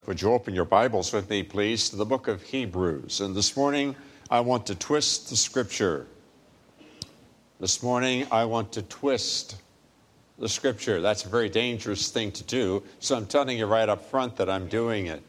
Would you open your Bibles with me, please, to the book of Hebrews? And this morning, I want to twist the Scripture. This morning, I want to twist the Scripture. That's a very dangerous thing to do, so I'm telling you right up front that I'm doing it.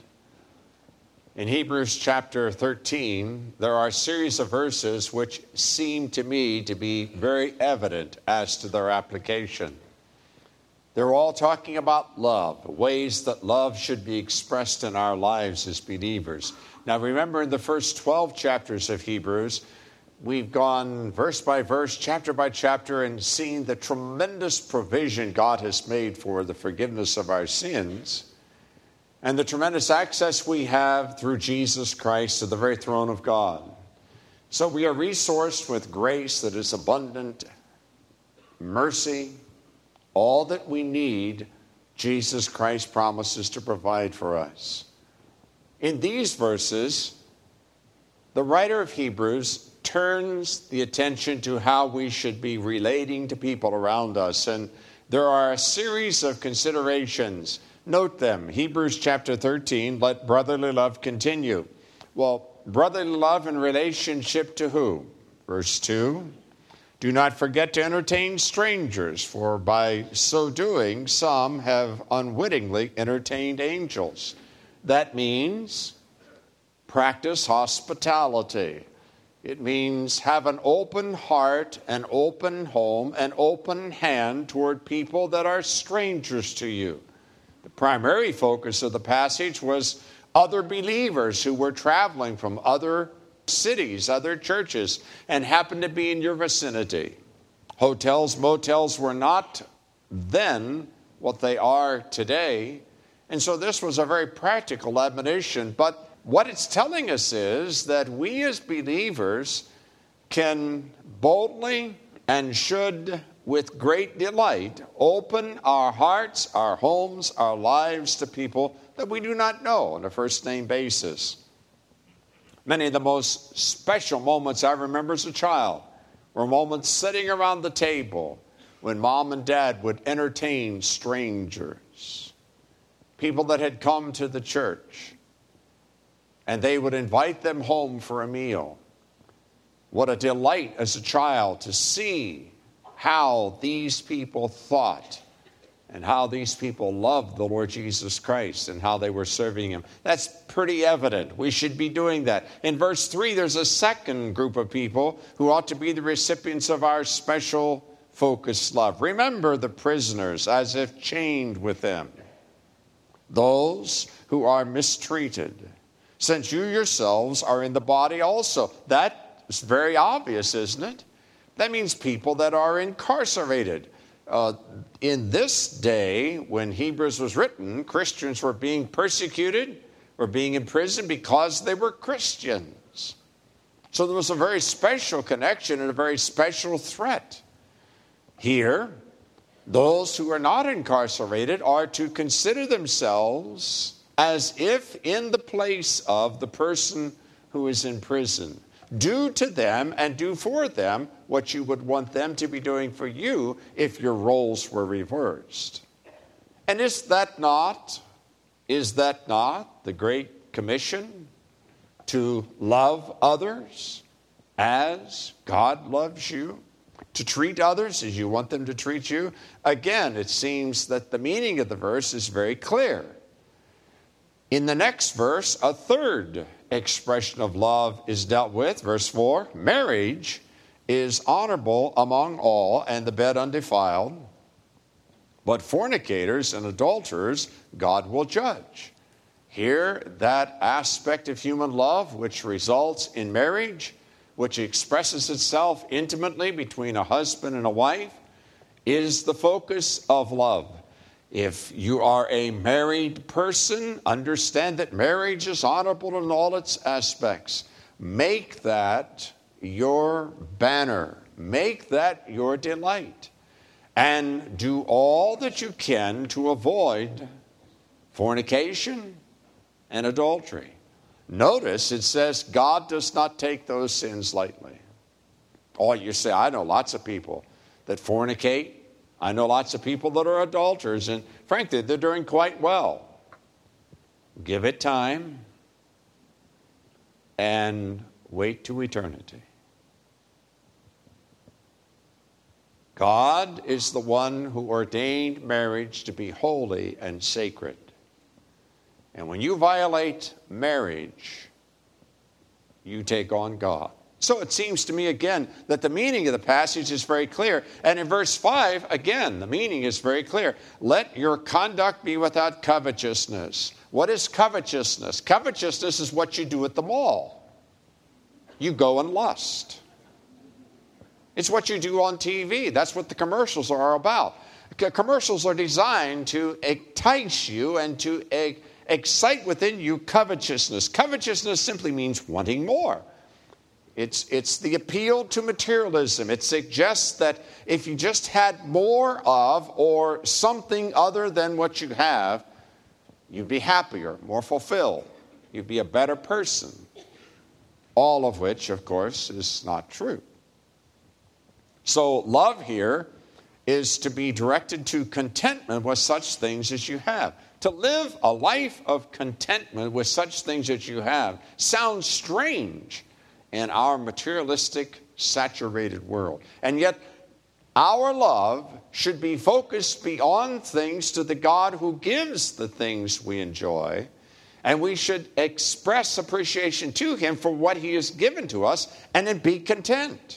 In Hebrews chapter 13, there are a series of verses which seem to me to be very evident as to their application. They're all talking about love, ways that love should be expressed in our lives as believers. Now remember, in the first 12 chapters of Hebrews, we've gone verse by verse, chapter by chapter, and seen the tremendous provision God has made for the forgiveness of our sins and the tremendous access we have through Jesus Christ to the very throne of God. So we are resourced with grace that is abundant, mercy, all that we need, Jesus Christ promises to provide for us. In these verses, the writer of Hebrews turns the attention to how we should be relating to people around us. And there are a series of considerations. Note them. Hebrews chapter 13, let brotherly love continue. Well, brotherly love in relationship to who? Verse 2. Do not forget to entertain strangers, for by so doing, some have unwittingly entertained angels. That means practice hospitality. It means have an open heart, an open home, an open hand toward people that are strangers to you. The primary focus of the passage was other believers who were traveling from other cities, other churches, and happened to be in your vicinity. Hotels, motels were not then what they are today. And so this was a very practical admonition. But what it's telling us is that we as believers can boldly and should with great delight open our hearts, our homes, our lives to people that we do not know on a first-name basis. Many of the most special moments I remember as a child were moments sitting around the table when mom and dad would entertain strangers, people that had come to the church, and they would invite them home for a meal. What a delight as a child to see how these people thought and how these people loved the Lord Jesus Christ and how they were serving Him. That's pretty evident. We should be doing that. In verse 3, there's a second group of people who ought to be the recipients of our special focused love. Remember the prisoners as if chained with them. Those who are mistreated, since you yourselves are in the body also. That is very obvious, isn't it? That means people that are incarcerated. In this day, when Hebrews was written, Christians were being persecuted, were being imprisoned because they were Christians. So there was a very special connection and a very special threat. Here, those who are not incarcerated are to consider themselves as if in the place of the person who is in prison. Do to them and do for them what you would want them to be doing for you if your roles were reversed. And is that not the Great Commission to love others as God loves you? To treat others as you want them to treat you? Again, it seems that the meaning of the verse is very clear. In the next verse, a third expression of love is dealt with. Verse 4, marriage is honorable among all, and the bed undefiled. But fornicators and adulterers God will judge. Here, that aspect of human love which results in marriage, which expresses itself intimately between a husband and a wife, is the focus of love. If you are a married person, understand that marriage is honorable in all its aspects. Make that your banner. Make that your delight. And do all that you can to avoid fornication and adultery. Notice it says God does not take those sins lightly. Oh, you say, I know lots of people that fornicate. I know lots of people that are adulterers, and frankly, they're doing quite well. Give it time and wait to eternity. God is the one who ordained marriage to be holy and sacred. And when you violate marriage, you take on God. So it seems to me again that the meaning of the passage is very clear. And in verse 5, again, the meaning is very clear. Let your conduct be without covetousness. What is covetousness? Covetousness is what you do at the mall. You go and lust. It's what you do on TV. That's what the commercials are about. Commercials are designed to entice you and to excite within you covetousness. Covetousness simply means wanting more. It's the appeal to materialism. It suggests that if you just had more of or something other than what you have, you'd be happier, more fulfilled. You'd be a better person. All of which, of course, is not true. So love here is to be directed to contentment with such things as you have. To live a life of contentment with such things as you have sounds strange in our materialistic, saturated world. And yet, our love should be focused beyond things to the God who gives the things we enjoy. And we should express appreciation to Him for what He has given to us and then be content.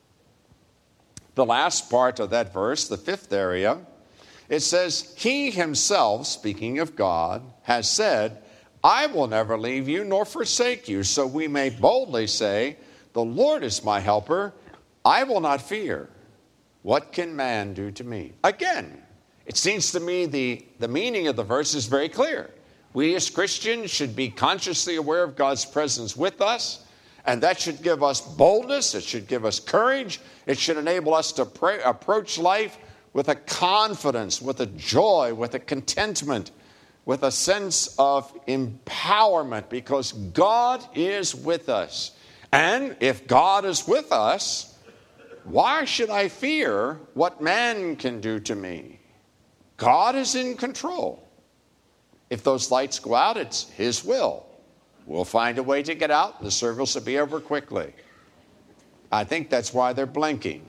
The last part of that verse, the fifth area, it says, He Himself, speaking of God, has said, I will never leave you nor forsake you. So we may boldly say, the Lord is my helper. I will not fear. What can man do to me? Again, it seems to me the meaning of the verse is very clear. We as Christians should be consciously aware of God's presence with us, and that should give us boldness. It should give us courage. It should enable us to approach life with a confidence, with a joy, with a contentment, with a sense of empowerment, because God is with us. And if God is with us, why should I fear what man can do to me? God is in control. If those lights go out, it's His will. We'll find a way to get out. The service will be over quickly. I think that's why they're blinking.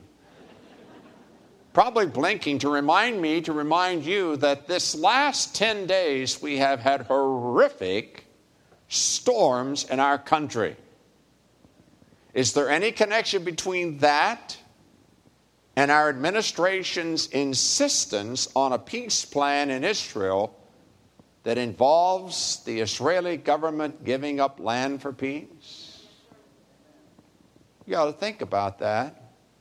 Probably blinking to remind you that this last 10 days we have had horrific storms in our country. Is there any connection between that and our administration's insistence on a peace plan in Israel that involves the Israeli government giving up land for peace? You ought to think about that.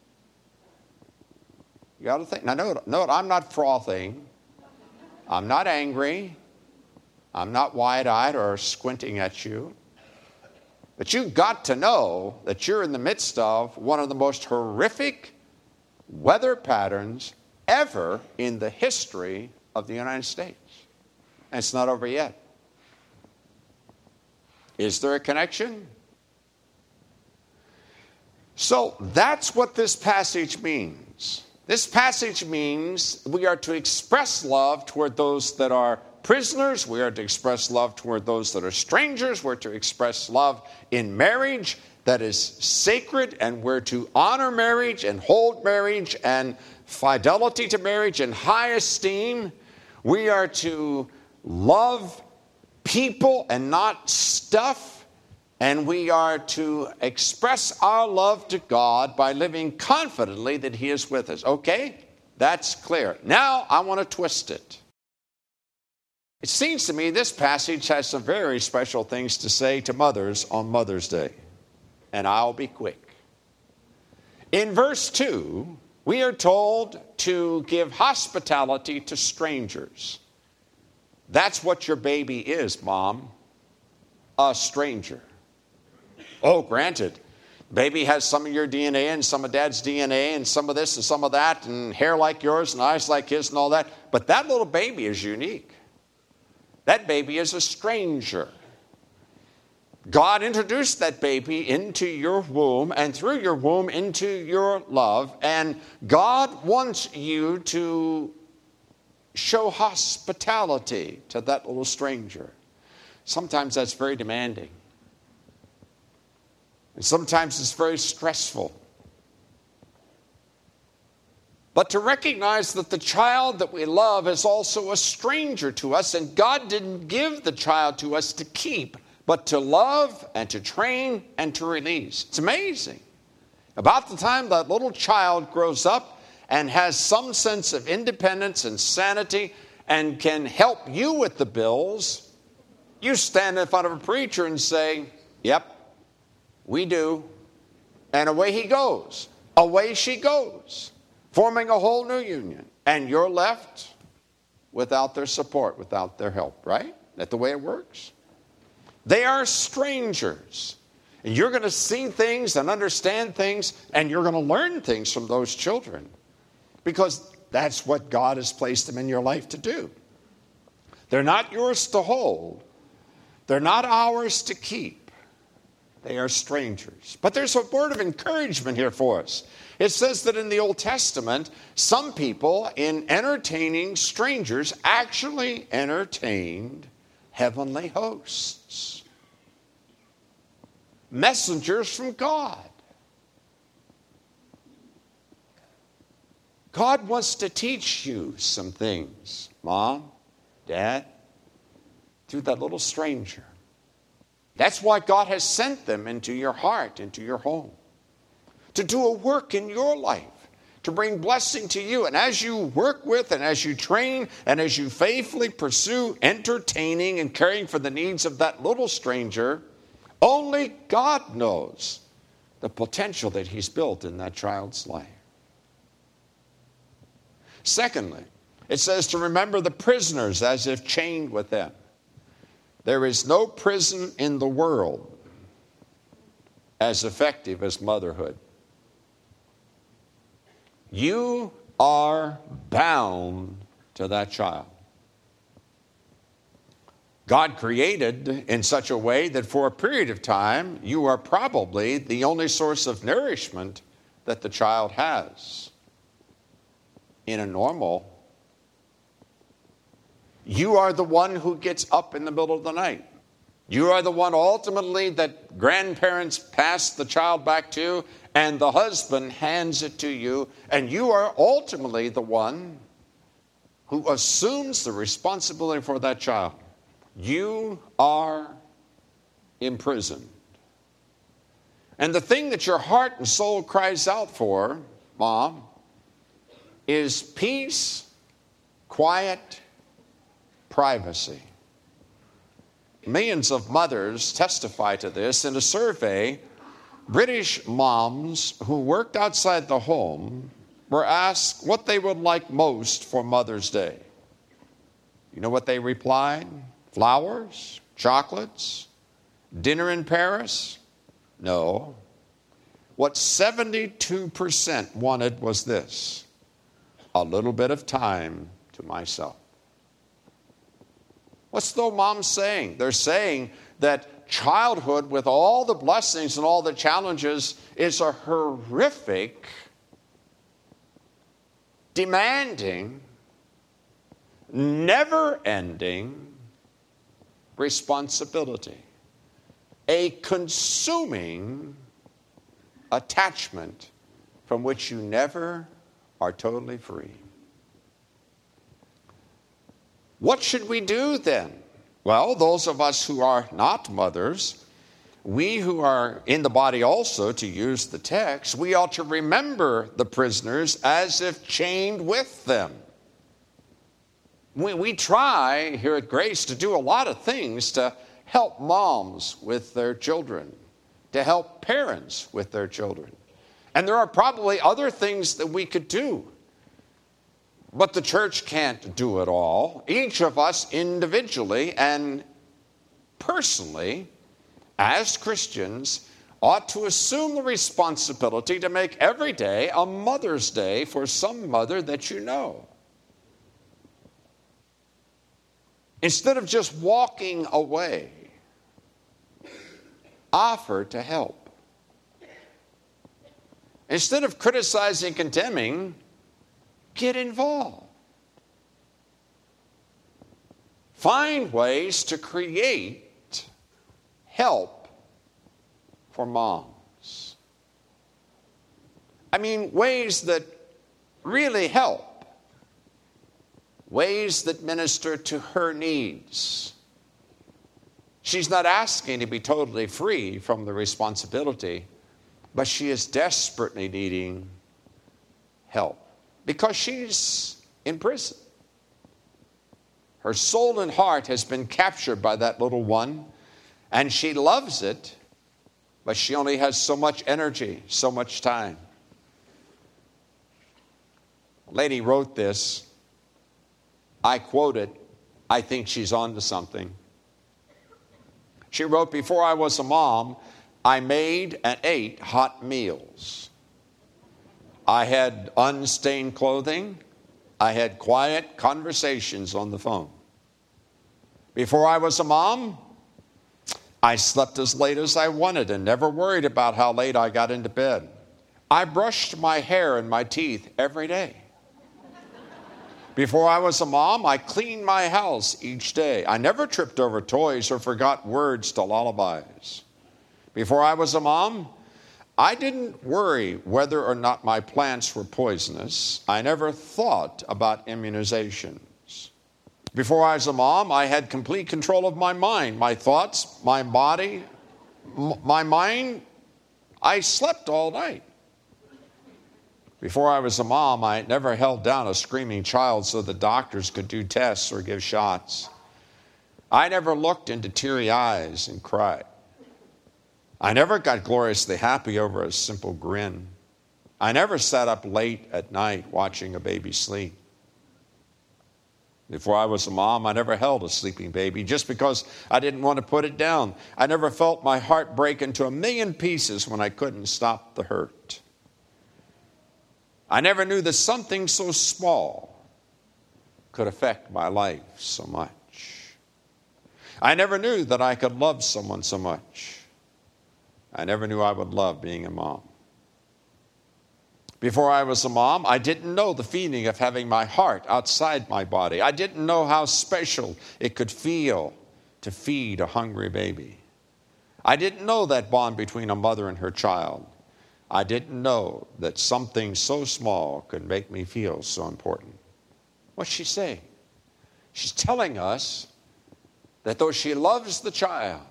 You got to think. Now, note, I'm not frothing. I'm not angry. I'm not wide-eyed or squinting at you. But you've got to know that you're in the midst of one of the most horrific weather patterns ever in the history of the United States. And it's not over yet. Is there a connection? So that's what this passage means. This passage means we are to express love toward those that are prisoners. We are to express love toward those that are strangers. We're to express love in marriage that is sacred, and we're to honor marriage and hold marriage and fidelity to marriage in high esteem. We are to love people and not stuff. And we are to express our love to God by living confidently that He is with us. Okay? That's clear. Now I want to twist it. It seems to me this passage has some very special things to say to mothers on Mother's Day. And I'll be quick. In verse 2, we are told to give hospitality to strangers. That's what your baby is, Mom. A stranger. Oh, granted, baby has some of your DNA and some of Dad's DNA and some of this and some of that and hair like yours and eyes like his and all that. But that little baby is unique. That baby is a stranger. God introduced that baby into your womb and through your womb into your love. And God wants you to show hospitality to that little stranger. sometimes that's very demanding. And sometimes it's very stressful. But to recognize that the child that we love is also a stranger to us, and God didn't give the child to us to keep, but to love and to train and to release. It's amazing. About the time that little child grows up and has some sense of independence and sanity and can help you with the bills, you stand in front of a preacher and say, "Yep, we do." And away he goes. Away she goes, forming a whole new union. And you're left without their support, without their help, right? That's the way it works. They are strangers. And you're going to see things and understand things, and you're going to learn things from those children, because that's what God has placed them in your life to do. They're not yours to hold. They're not ours to keep. They are strangers. But there's a word of encouragement here for us. It says that in the Old Testament, some people, in entertaining strangers, actually entertained heavenly hosts. Messengers from God. God wants to teach you some things, Mom, Dad, through that little stranger. That's why God has sent them into your heart, into your home, to do a work in your life, to bring blessing to you. And as you work with and as you train and as you faithfully pursue entertaining and caring for the needs of that little stranger, only God knows the potential that He's built in that child's life. Secondly, it says to remember the prisoners as if chained with them. There is no prison in the world as effective as motherhood. You are bound to that child. God created in such a way that for a period of time, you are probably the only source of nourishment that the child has. In a normal, you are the one who gets up in the middle of the night. You are the one ultimately that grandparents pass the child back to, and the husband hands it to you, and you are ultimately the one who assumes the responsibility for that child. You are imprisoned. And the thing that your heart and soul cries out for, Mom, is peace, quiet, privacy. Millions of mothers testify to this. In a survey, British moms who worked outside the home were asked what they would like most for Mother's Day. You know what they replied? Flowers? Chocolates? Dinner in Paris? No. What 72% wanted was this: a little bit of time to myself. What's the moms saying? They're saying that childhood, with all the blessings and all the challenges, is a horrific, demanding, never-ending responsibility. A consuming attachment from which you never are totally free. What should we do then? Well, those of us who are not mothers, we who are in the body also, to use the text, we ought to remember the prisoners as if chained with them. We try here at Grace to do a lot of things to help moms with their children, to help parents with their children. And there are probably other things that we could do. But the church can't do it all. Each of us individually and personally, as Christians, ought to assume the responsibility to make every day a Mother's Day for some mother that you know. Instead of just walking away, offer to help. Instead of criticizing, condemning, get involved. Find ways to create help for moms. I mean, ways that really help. Ways that minister to her needs. She's not asking to be totally free from the responsibility, but she is desperately needing help because she's in prison. Her soul and heart has been captured by that little one, and she loves it, but she only has so much energy, so much time. A lady wrote this. I quote it. I think she's on to something. She wrote, before I was a mom, I made and ate hot meals. I had unstained clothing. I had quiet conversations on the phone. Before I was a mom, I slept as late as I wanted and never worried about how late I got into bed. I brushed my hair and my teeth every day. Before I was a mom, I cleaned my house each day. I never tripped over toys or forgot words to lullabies. Before I was a mom, I didn't worry whether or not my plants were poisonous. I never thought about immunizations. Before I was a mom, I had complete control of my mind, my thoughts, my body, my mind. I slept all night. Before I was a mom, I never held down a screaming child so the doctors could do tests or give shots. I never looked into teary eyes and cried. I never got gloriously happy over a simple grin. I never sat up late at night watching a baby sleep. Before I was a mom, I never held a sleeping baby just because I didn't want to put it down. I never felt my heart break into a million pieces when I couldn't stop the hurt. I never knew that something so small could affect my life so much. I never knew that I could love someone so much. I never knew I would love being a mom. Before I was a mom, I didn't know the feeling of having my heart outside my body. I didn't know how special it could feel to feed a hungry baby. I didn't know that bond between a mother and her child. I didn't know that something so small could make me feel so important. What's she saying? She's telling us that though she loves the child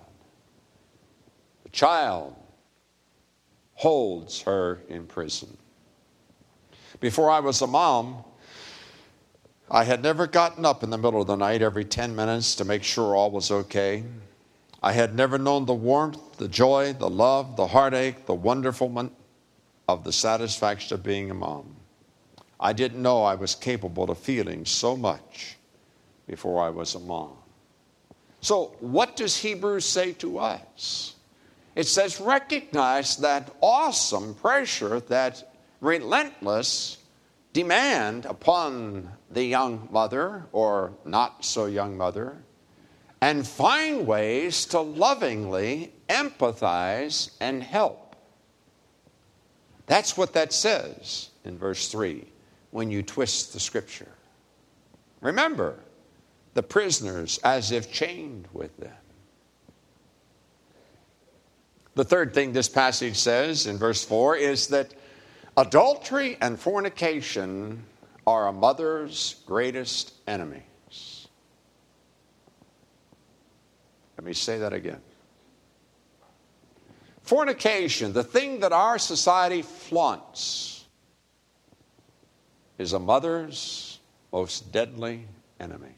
holds her in prison. Before I was a mom, I had never gotten up in the middle of the night every 10 minutes to make sure all was okay. I had never known the warmth, the joy, the love, the heartache, the wonderfulness of the satisfaction of being a mom. I didn't know I was capable of feeling so much before I was a mom. So what does Hebrews say to us? It says recognize that awesome pressure, that relentless demand upon the young mother or not so young mother, and find ways to lovingly empathize and help. That's what that says in verse 3 when you twist the scripture. Remember, the prisoners as if chained with them. The third thing this passage says in verse 4 is that adultery and fornication are a mother's greatest enemies. Let me say that again. Fornication, the thing that our society flaunts, is a mother's most deadly enemy.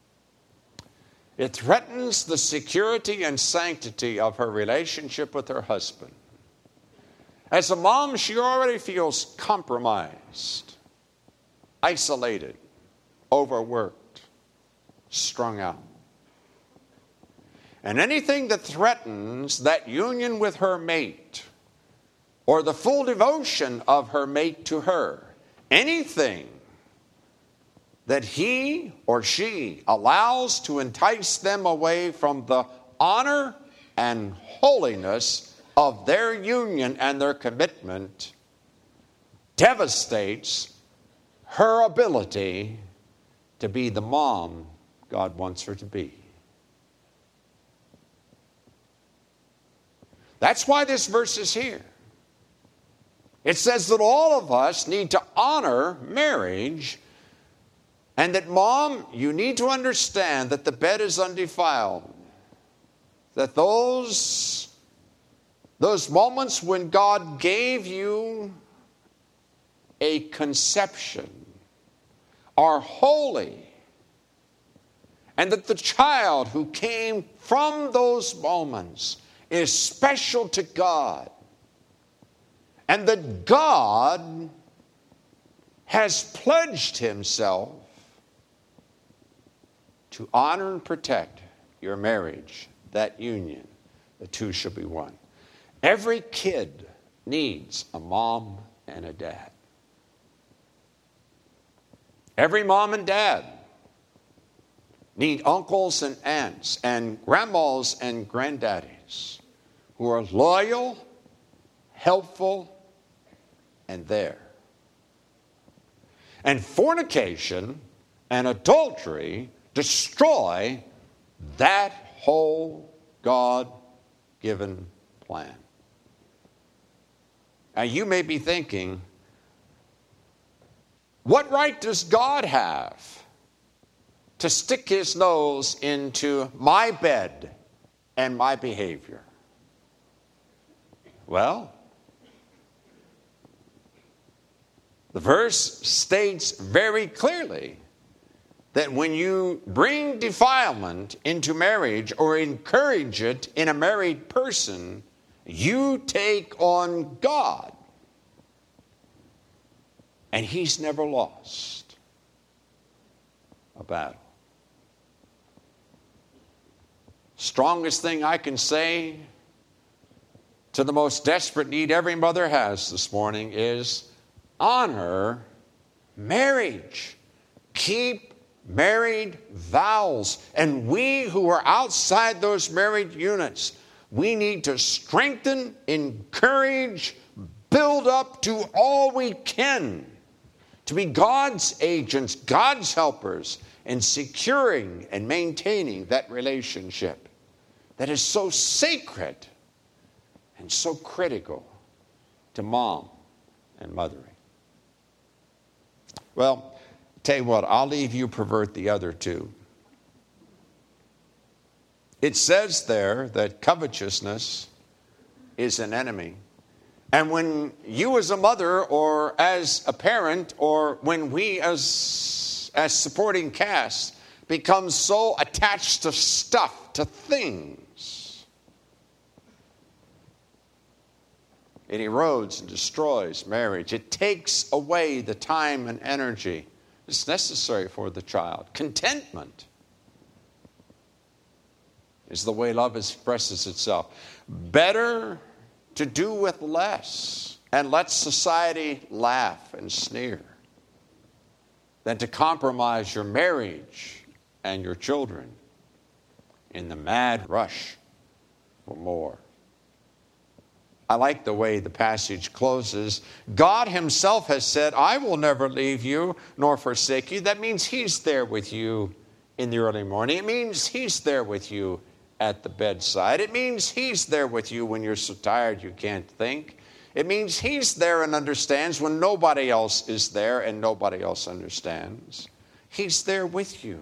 It threatens the security and sanctity of her relationship with her husband. As a mom, she already feels compromised, isolated, overworked, strung out. And anything that threatens that union with her mate or the full devotion of her mate to her, anything that he or she allows to entice them away from the honor and holiness of their union and their commitment devastates her ability to be the mom God wants her to be. That's why this verse is here. It says that all of us need to honor marriage, and that, Mom, you need to understand that the bed is undefiled. That those moments when God gave you a conception are holy, and that the child who came from those moments is special to God, and that God has pledged himself to honor and protect your marriage, that union. The two shall be one. Every kid needs a mom and a dad. Every mom and dad need uncles and aunts and grandmas and granddaddies who are loyal, helpful, and there. And fornication and adultery destroy that whole God-given plan. Now you may be thinking, what right does God have to stick his nose into my bed and my behavior? Well, the verse states very clearly that when you bring defilement into marriage or encourage it in a married person, you take on God. And he's never lost a battle. Strongest thing I can say to the most desperate need every mother has this morning is honor marriage. Keep married vows. And we who are outside those married units, we need to strengthen, encourage, build up to all we can to be God's agents, God's helpers in securing and maintaining that relationship that is so sacred and so critical to mom and mothering. Well, tell you what, I'll leave you pervert the other two. It says there that covetousness is an enemy. And when you as a mother or as a parent or when we as supporting cast become so attached to stuff, to things, it erodes and destroys marriage. It takes away the time and energy that's necessary for the child. Contentment is the way love expresses itself. Better to do with less and let society laugh and sneer than to compromise your marriage and your children in the mad rush for more. I like the way the passage closes. God himself has said, I will never leave you nor forsake you. That means he's there with you in the early morning. It means he's there with you at the bedside. It means he's there with you when you're so tired you can't think. It means he's there and understands when nobody else is there and nobody else understands. He's there with you.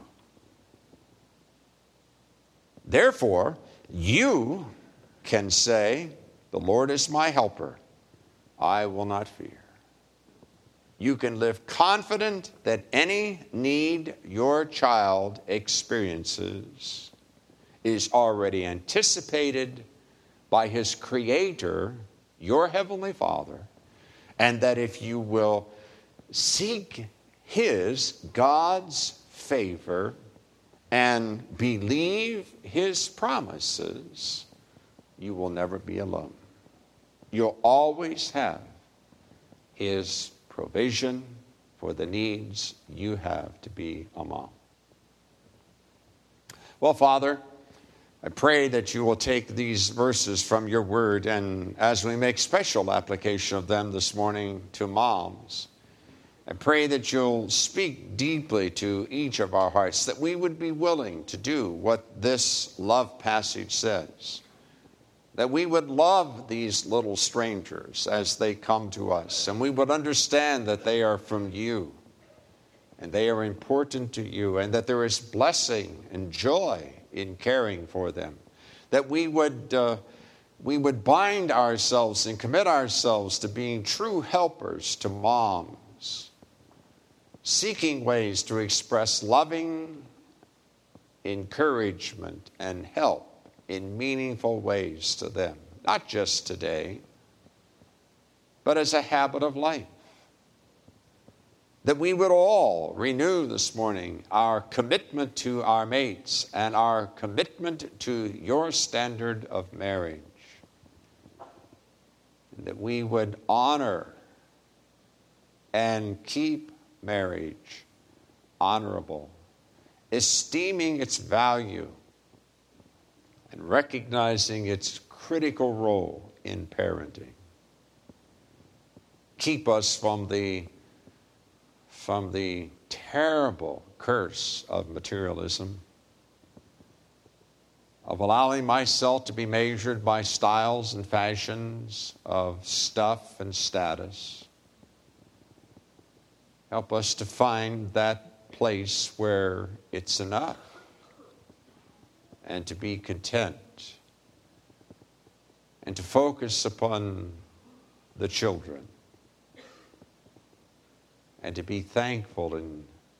Therefore, you can say, the Lord is my helper. I will not fear. You can live confident that any need your child experiences is already anticipated by his Creator, your Heavenly Father, and that if you will seek God's favor, and believe his promises, you will never be alone. You'll always have his provision for the needs you have to be a mom. Well, Father, I pray that you will take these verses from your word, and as we make special application of them this morning to moms, I pray that you'll speak deeply to each of our hearts, that we would be willing to do what this love passage says. that we would love these little strangers as they come to us, and we would understand that they are from you, and they are important to you, and that there is blessing and joy in caring for them, that we would bind ourselves and commit ourselves to being true helpers to moms, seeking ways to express loving encouragement and help in meaningful ways to them, not just today, but as a habit of life. That we would all renew this morning our commitment to our mates and our commitment to your standard of marriage. That we would honor and keep marriage honorable, esteeming its value and recognizing its critical role in parenting. Keep us from the terrible curse of materialism, of allowing myself to be measured by styles and fashions of stuff and status. Help us to find that place where it's enough and to be content and to focus upon the children and to be thankful and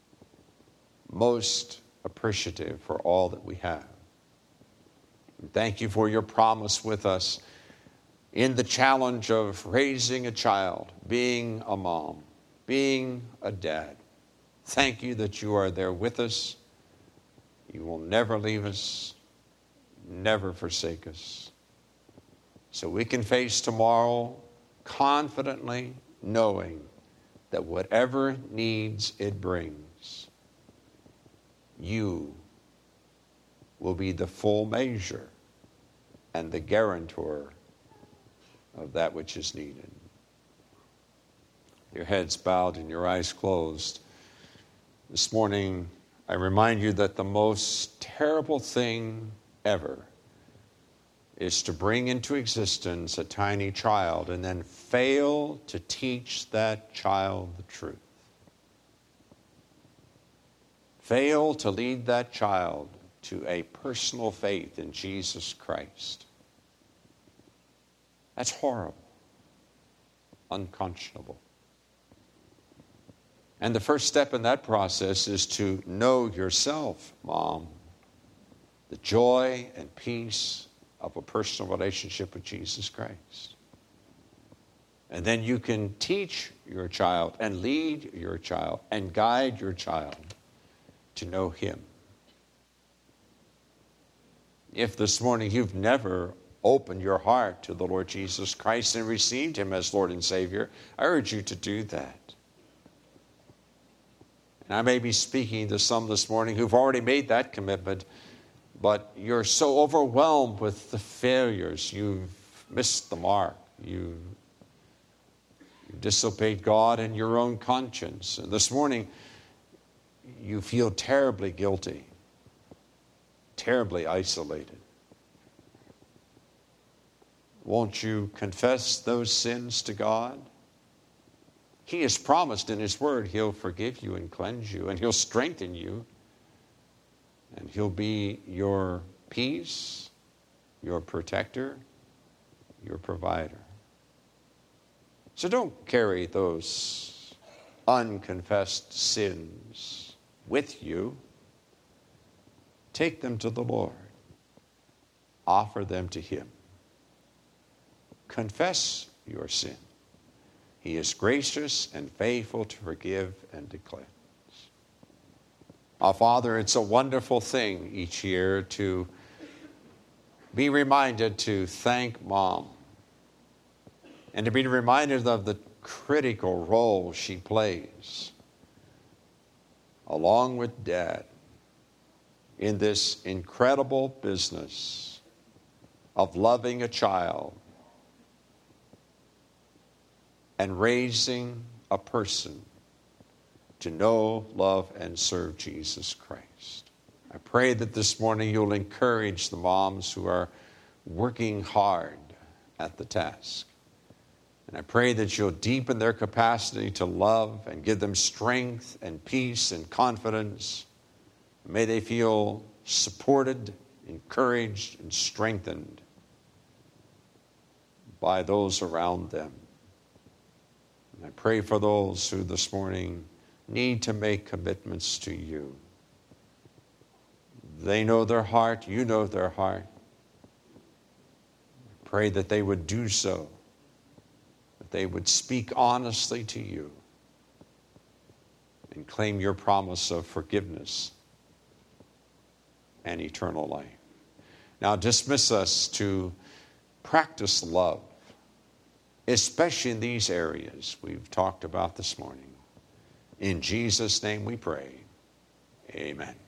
most appreciative for all that we have. And thank you for your promise with us in the challenge of raising a child, being a mom, being a dad. Thank you that you are there with us. You will never leave us, never forsake us. So we can face tomorrow confidently knowing that whatever needs it brings, you will be the full measure and the guarantor of that which is needed. Your heads bowed and your eyes closed. This morning, I remind you that the most terrible thing ever is to bring into existence a tiny child and then fail to teach that child the truth. Fail to lead that child to a personal faith in Jesus Christ. That's horrible, unconscionable. And the first step in that process is to know yourself, Mom, the joy and peace of a personal relationship with Jesus Christ. And then you can teach your child and lead your child and guide your child to know Him. If this morning you've never opened your heart to the Lord Jesus Christ and received Him as Lord and Savior, I urge you to do that. And I may be speaking to some this morning who've already made that commitment, but you're so overwhelmed with the failures. You've missed the mark. You disobeyed God and your own conscience. And this morning, you feel terribly guilty, terribly isolated. Won't you confess those sins to God? He has promised in His Word He'll forgive you and cleanse you, and He'll strengthen you, and He'll be your peace, your protector, your provider. So don't carry those unconfessed sins with you. Take them to the Lord. Offer them to Him. Confess your sin. He is gracious and faithful to forgive and to cleanse. Our Father, it's a wonderful thing each year to be reminded to thank Mom and to be reminded of the critical role she plays, along with Dad, in this incredible business of loving a child and raising a person to know, love, and serve Jesus Christ. I pray that this morning you'll encourage the moms who are working hard at the task. And I pray that you'll deepen their capacity to love and give them strength and peace and confidence. May they feel supported, encouraged, and strengthened by those around them. And I pray for those who this morning need to make commitments to you. They know their heart, you know their heart. I pray that they would do so, that they would speak honestly to you and claim your promise of forgiveness and eternal life. Now dismiss us to practice love, especially in these areas we've talked about this morning. In Jesus' name we pray. Amen.